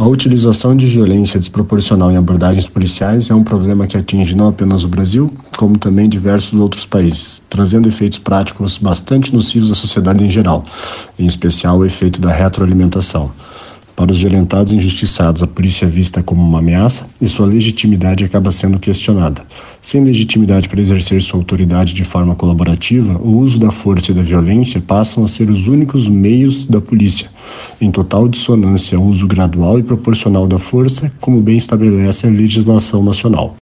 A utilização de violência desproporcional em abordagens policiais é um problema que atinge não apenas o Brasil, como também diversos outros países, trazendo efeitos práticos bastante nocivos à sociedade em geral, em especial o efeito da retroalimentação. Para os violentados e injustiçados, a polícia é vista como uma ameaça e sua legitimidade acaba sendo questionada. Sem legitimidade para exercer sua autoridade de forma colaborativa, o uso da força e da violência passam a ser os únicos meios da polícia, em total dissonância ao uso gradual e proporcional da força, como bem estabelece a legislação nacional.